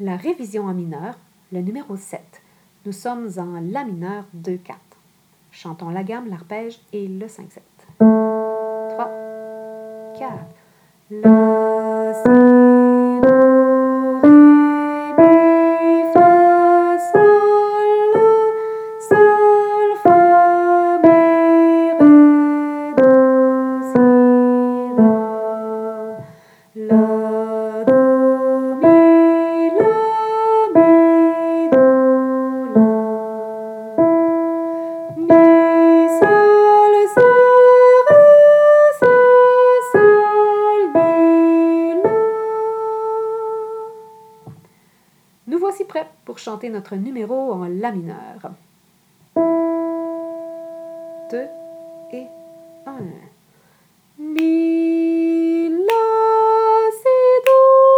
La révision en mineur, le numéro 7. Nous sommes en La mineur 2-4. Chantons la gamme, l'arpège et le 5-7. 3, 4. La, si, do, ré, mi, fa, sol, la, sol, fa, mi, ré, do, si, la, do, mi, do, la, mi, sol, si, ré, si, sol, mi, la. Nous voici prêts pour chanter notre numéro en La mineur. 2 et 1. Mi, la, si, do,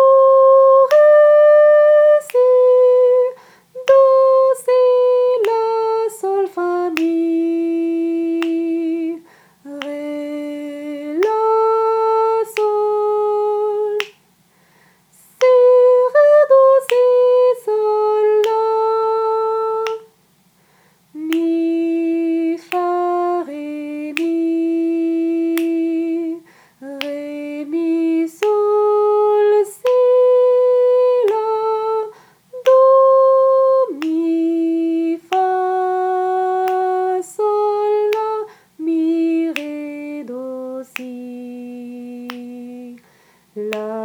ré, si, do, si, la, sol, fa, mi, ré, la, sol, si, ré, do, si, sol, la, mi, fa, ré, mi, sol, si, la, do, mi, fa, sol, la, mi, ré, do, si, la.